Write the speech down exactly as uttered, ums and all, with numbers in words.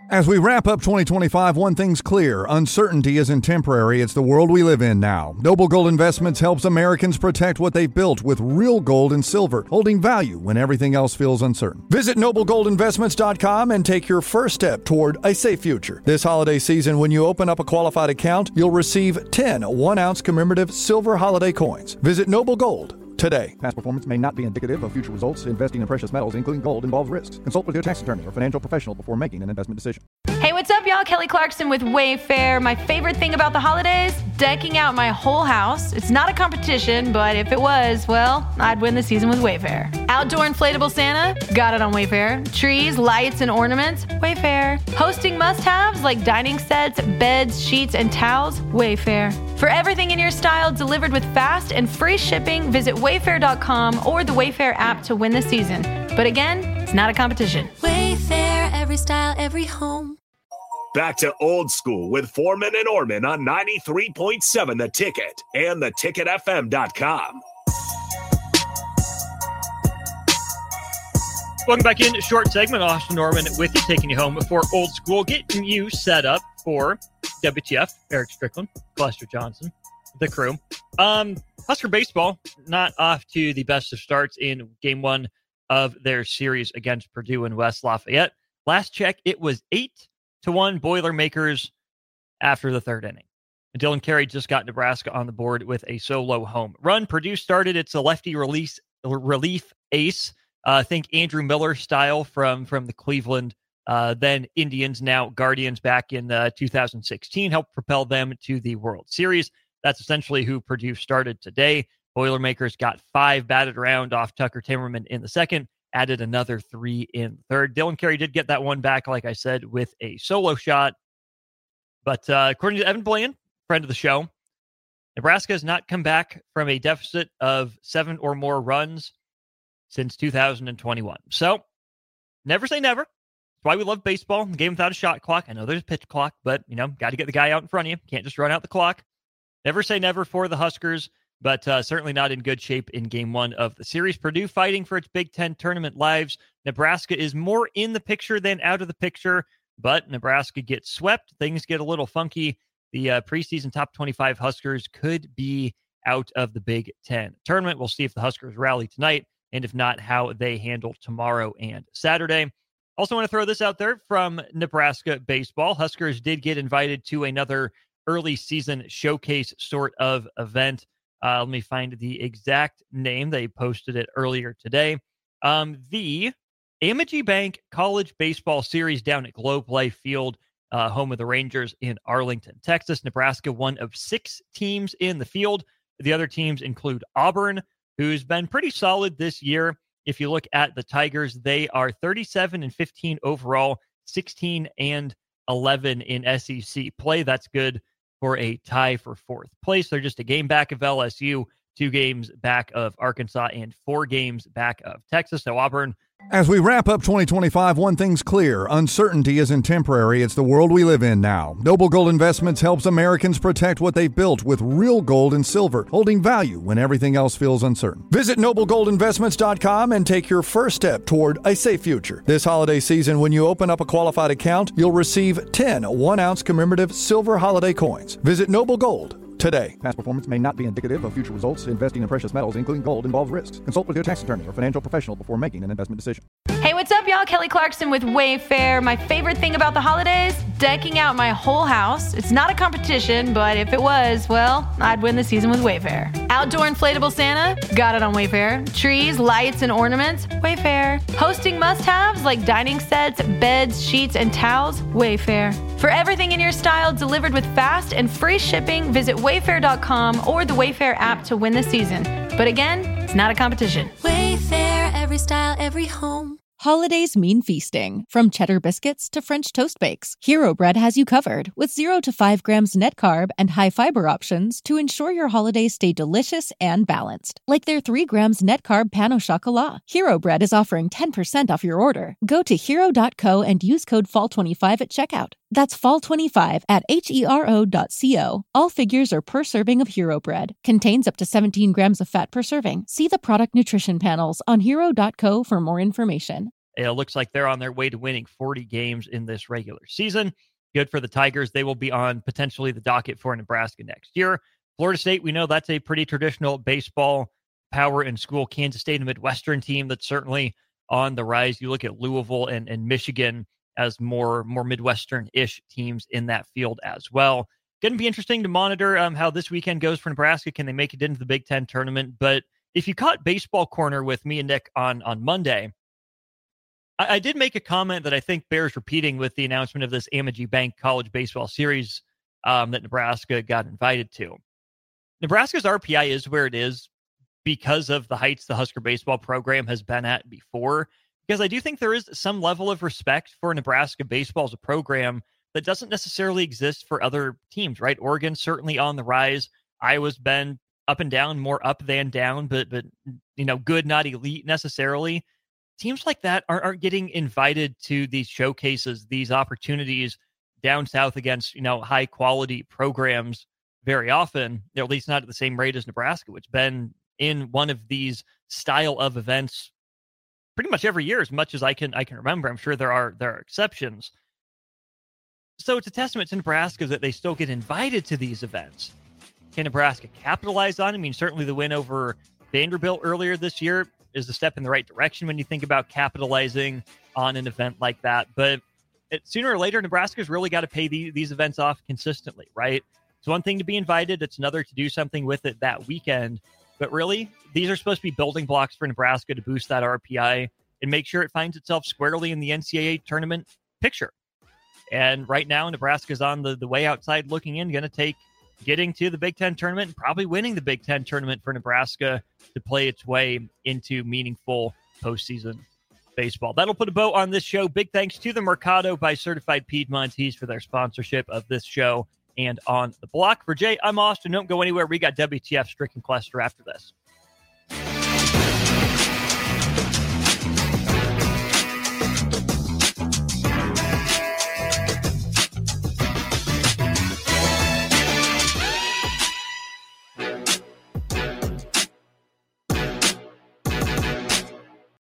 As we wrap up twenty twenty-five, one thing's clear. Uncertainty isn't temporary. It's the world we live in now. Noble Gold Investments helps Americans protect what they've built with real gold and silver, holding value when everything else feels uncertain. Visit noble gold investments dot com and take your first step toward a safe future. This holiday season, when you open up a qualified account, you'll receive ten one-ounce commemorative silver holiday coins. Visit Noble Gold today. Past performance may not be indicative of future results. Investing in precious metals, including gold, involves risks. Consult with your tax attorney or financial professional before making an investment decision. Hey, what's up, y'all? Kelly Clarkson with Wayfair. My favorite thing about the holidays? Decking out my whole house. It's not a competition, but if it was, well, I'd win the season with Wayfair. Outdoor inflatable Santa? Got it on Wayfair. Trees, lights, and ornaments? Wayfair. Hosting must-haves like dining sets, beds, sheets, and towels? Wayfair. For everything in your style delivered with fast and free shipping, visit wayfair dot com or the Wayfair app to win the season. But again, it's not a competition. Wayfair, every style, every home. Back to old school with Foreman and Orman on ninety-three point seven The Ticket and the ticket f m dot com. Welcome back in. Short segment. Austin Norman with you, taking you home for old school, getting you set up for W T F. Eric Strickland, Lester Johnson, the crew. Um, Husker baseball not off to the best of starts in game one of their series against Purdue and West Lafayette. Last check, it was eight to one Boilermakers after the third inning. And Dylan Carey just got Nebraska on the board with a solo home run. Purdue started. It's a lefty release relief ace. Uh, think Andrew Miller style from, from the Cleveland, uh, then Indians, now Guardians back in uh, two thousand sixteen, helped propel them to the World Series. That's essentially who Purdue started today. Boilermakers got five batted around off Tucker Timmerman in the second, added another three in third. Dylan Carey did get that one back, like I said, with a solo shot. But uh, according to Evan Bland, friend of the show, Nebraska has not come back from a deficit of seven or more runs since two thousand twenty-one. So, never say never. That's why we love baseball. The game without a shot clock. I know there's a pitch clock, but, you know, got to get the guy out in front of you. Can't just run out the clock. Never say never for the Huskers, but uh, certainly not in good shape in game one of the series. Purdue fighting for its Big Ten tournament lives. Nebraska is more in the picture than out of the picture, but Nebraska gets swept. Things get a little funky. The uh, preseason top twenty-five Huskers could be out of the Big Ten tournament. We'll see if the Huskers rally tonight, and if not, how they handle tomorrow and Saturday. Also want to throw this out there from Nebraska baseball. Huskers did get invited to another early season showcase sort of event. Uh, let me find the exact name. They posted it earlier today. Um, the Amity Bank College Baseball Series down at Globe Life Field, uh, home of the Rangers in Arlington, Texas. Nebraska, one of six teams in the field. The other teams include Auburn, who's been pretty solid this year. If you look at the Tigers, they are thirty-seven and fifteen overall, sixteen and eleven in S E C play. That's good for a tie for fourth place. They're just a game back of L S U, two games back of Arkansas, and four games back of Texas. So Auburn. As we wrap up twenty twenty-five, one thing's clear. Uncertainty isn't temporary. It's the world we live in now. Noble Gold Investments helps Americans protect what they've built with real gold and silver, holding value when everything else feels uncertain. Visit noble gold investments dot com and take your first step toward a safe future. This holiday season, when you open up a qualified account, you'll receive ten one-ounce commemorative silver holiday coins. Visit Noble Gold today. Past performance may not be indicative of future results. Investing in precious metals, including gold, involves risks. Consult with your tax attorney or financial professional before making an investment decision. Hey, what's up, y'all? Kelly Clarkson with Wayfair. My favorite thing about the holidays? Decking out my whole house. It's not a competition, but if it was, well, I'd win the season with Wayfair. Outdoor inflatable Santa? Got it on Wayfair. Trees, lights, and ornaments? Wayfair. Hosting must-haves like dining sets, beds, sheets, and towels? Wayfair. For everything in your style delivered with fast and free shipping, visit wayfair dot com or the Wayfair app to win the season. But again, it's not a competition. Wayfair, every style, every home. Holidays mean feasting. From cheddar biscuits to French toast bakes, Hero Bread has you covered with zero to five grams net carb and high fiber options to ensure your holidays stay delicious and balanced. Like their three grams net carb pan au chocolat. Hero Bread is offering ten percent off your order. Go to hero dot co and use code fall twenty-five at checkout. That's fall twenty-five at hero dot co. All figures are per serving of Hero Bread. Contains up to seventeen grams of fat per serving. See the product nutrition panels on hero dot co for more information. It looks like they're on their way to winning forty games in this regular season. Good for the Tigers. They will be on potentially the docket for Nebraska next year. Florida State, we know that's a pretty traditional baseball power and school. Kansas State, a Midwestern team that's certainly on the rise. You look at Louisville and, and Michigan as more, more Midwestern-ish teams in that field as well. Going to be interesting to monitor um, how this weekend goes for Nebraska. Can they make it into the Big Ten tournament? But if you caught Baseball Corner with me and Nick on, on Monday, I, I did make a comment that I think bears repeating with the announcement of this Amegy Bank College Baseball Series um, that Nebraska got invited to. Nebraska's R P I is where it is because of the heights the Husker baseball program has been at before. Because I do think there is some level of respect for Nebraska baseball as a program that doesn't necessarily exist for other teams, right? Oregon's certainly on the rise. Iowa's been up and down, more up than down, but, but you know, good, not elite necessarily. Teams like that aren't, aren't getting invited to these showcases, these opportunities down south against, you know, high quality programs very often, at least not at the same rate as Nebraska, which been in one of these style of events pretty much every year, as much as I can I can remember. I'm sure there are there are exceptions. So it's a testament to Nebraska that they still get invited to these events. Can Nebraska capitalize on it? I mean, certainly the win over Vanderbilt earlier this year is a step in the right direction when you think about capitalizing on an event like that. But it, sooner or later, Nebraska's really got to pay the, these events off consistently, right? It's one thing to be invited. It's another to do something with it that weekend. But really, these are supposed to be building blocks for Nebraska to boost that R P I and make sure it finds itself squarely in the N C double A tournament picture. And right now, Nebraska's on the, the way outside looking in, going to take getting to the Big Ten tournament and probably winning the Big Ten tournament for Nebraska to play its way into meaningful postseason baseball. That'll put a bow on this show. Big thanks to the Mercado by Certified Piedmontese for their sponsorship of this show and On the Block. For Jay, I'm Austin. Don't go anywhere. We got W T F Stricken Cluster after this.